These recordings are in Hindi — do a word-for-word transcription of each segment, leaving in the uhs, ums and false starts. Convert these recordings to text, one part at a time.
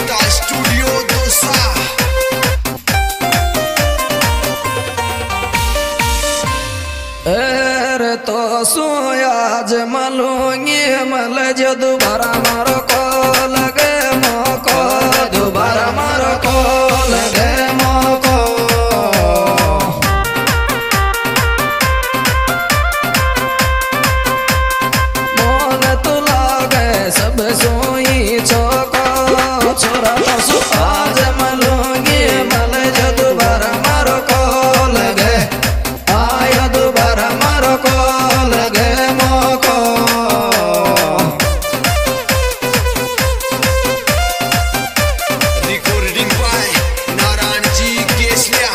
गीता स्टूडियो दोसा। एर तो सोयाज मलूंगी मल जो दोबारा मारो को लगे मोको, दोबारा मारो को लगे मोको। मोन तो लागे सब सोई चौको, छोरा तो सोयाज मलूंगी मल जो दोबारा मारो को लगे, आयो दोबारा मारो को लगे मोको। Recording by Narayan ji Kesliya.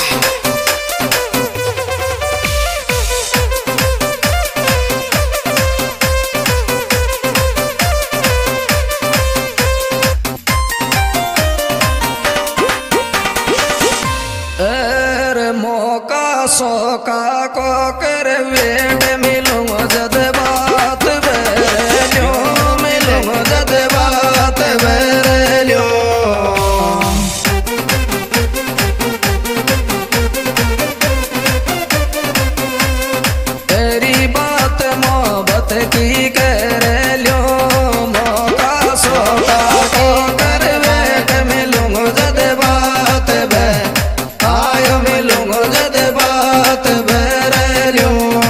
एर मौका सोका को कर वेड मिलूंगा जद बात बेरियो, मिलूंगा जद बात बेरियो। तेरी बात मोहब्बत की कर लियो, मौका सोका को कर वेड मिलूंगा जद बात बे, आयो मिलूंगा जद बात बेरियो।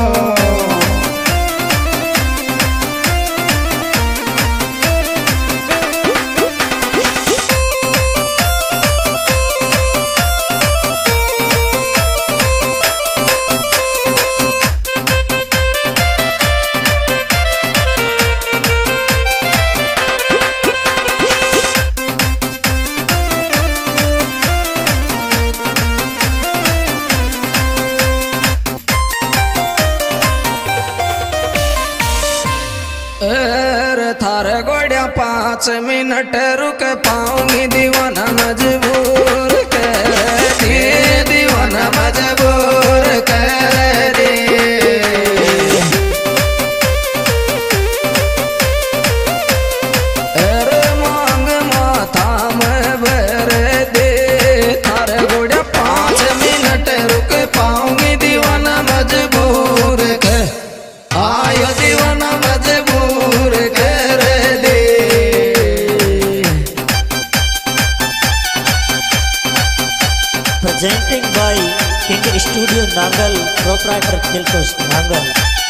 एर थारे गोड़िया पाँच मिनट रुक पाऊंगी दीवाना मजबूर कर दी, दीवाना मजबूर कर दी। एर मांग माथा में भर दे, थारे गोड़िया पाँच मिनट रुक पाऊंगी दीवाना मजबूर कर, आयो दीवाना मजबूर कर दे। Presenting by King Studio Nangal, proprietor Dilkhush Nangal.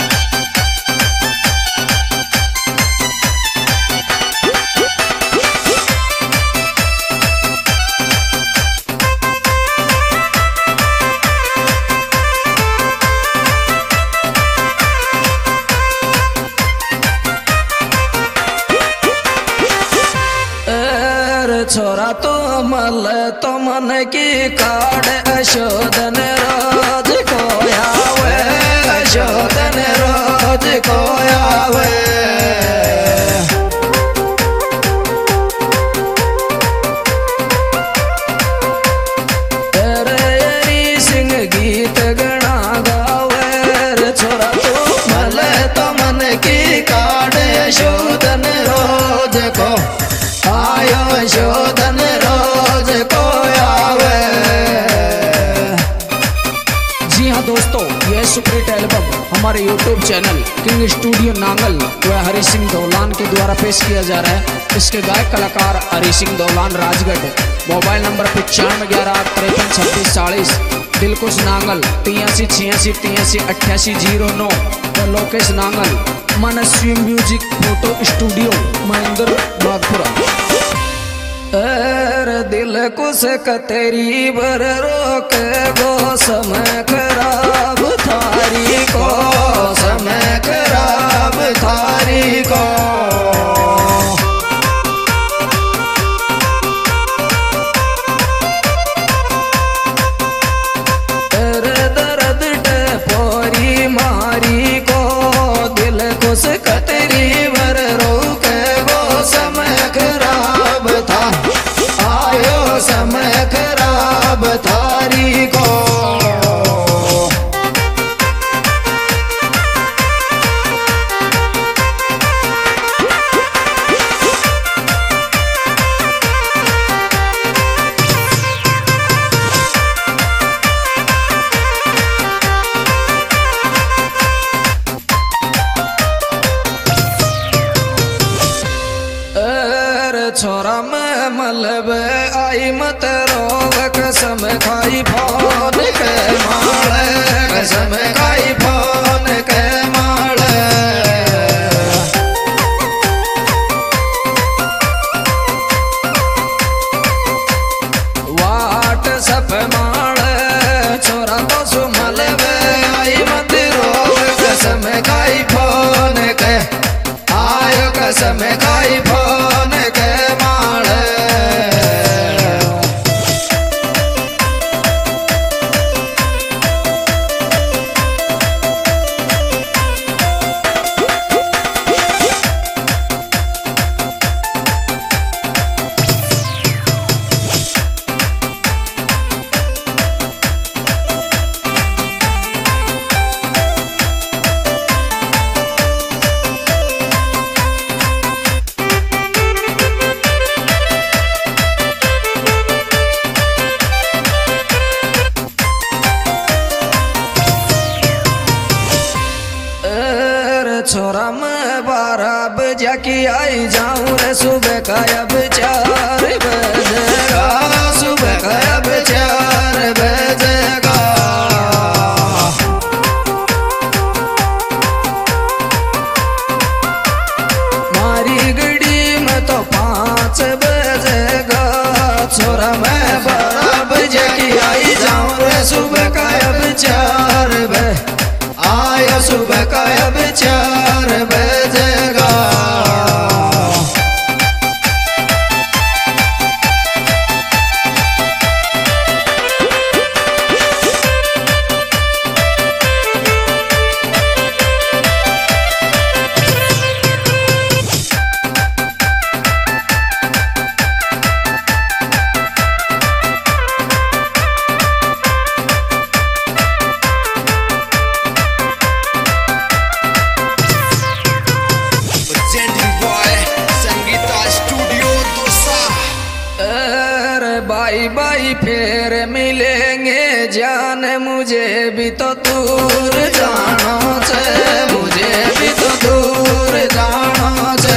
छोरा तो मल तो मन की काढ़ अशोधन रोज कोया वे, अशोधन रोज कोया वे। तेरे हरी सिंह गीत गणा गावे, छोरा तो मल तो मन की काढ़ अशोधन रोज को, आयो शोधन रोज को आवे। जी हाँ दोस्तों, यह सुपरहिट एल्बम हमारे YouTube channel king studio Nangal व हरि सिंह दौलान के द्वारा पेश किया जा रहा है। इसके गायक कलाकार हरि सिंह दौलान राजगढ़, मोबाइल नंबर पचानवे ग्यारह तिरपन छब्बीस चालीस, दिलकुश नांगल तिरासी छियासी तिरासी अट्ठासी जीरो नौ, Lokesh Nangal, Manasvi music photo studio Mahendra Bagpura. एर दिल कुछ कतेरी बर रोक गो, समय खराब थारी को, समय खराब थारी को। एर दर्द पोरी मारी को, दिल कुछ कतेरी बर रोक गो, समय खराब था, आयो समय खराब थारी को। मलबे आई मत रोव कसम खाई फोन के माले कसम खाई फोन के माले वाट सप माले छोरा तो सु मलबे आई मत रोव कसम खाई फोन के आयो कसम खाई फोन के माले छोरा मैं बारह बजे की आई जाऊं रे सुबह का अब चार बजेगा सुबह का अब चार बजेगा मारी गड़ी में तो पाँच बजेगा छोरा मैं बारह बजे की आई जाऊं रे सुबह का अब चार बजे आया सुबह का अब चार बजेगा बाई बाई फिर मिलेंगे जान मुझे भी तो दूर जाना है मुझे भी तो दूर जाना है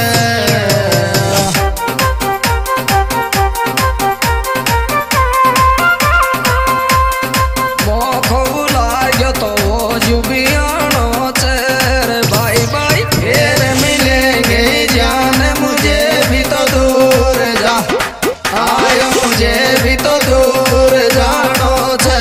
मोखो लायो तो जो भी आना है बाई बाई फिर मिलेंगे जान मुझे भी तो दूर जा आयो मुझे भी तो दूर जानो छे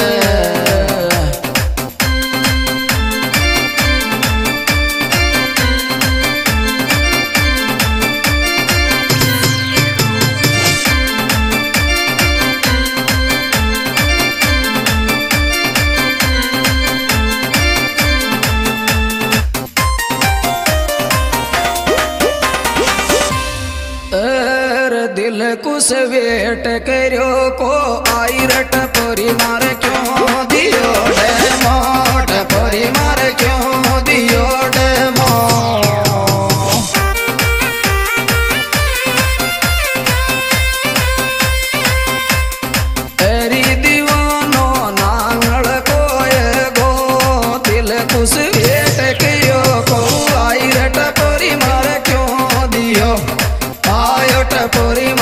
दिल कुछ वेट करो को आई रट पोरी मार क्यों दियो डे मोट पोरी मार क्यों दियो डे मो एरी दीवानो नांगल को गो दिल कुछ वेट करो को आई रट पोरी मार क्यों दियो आयो टपोरी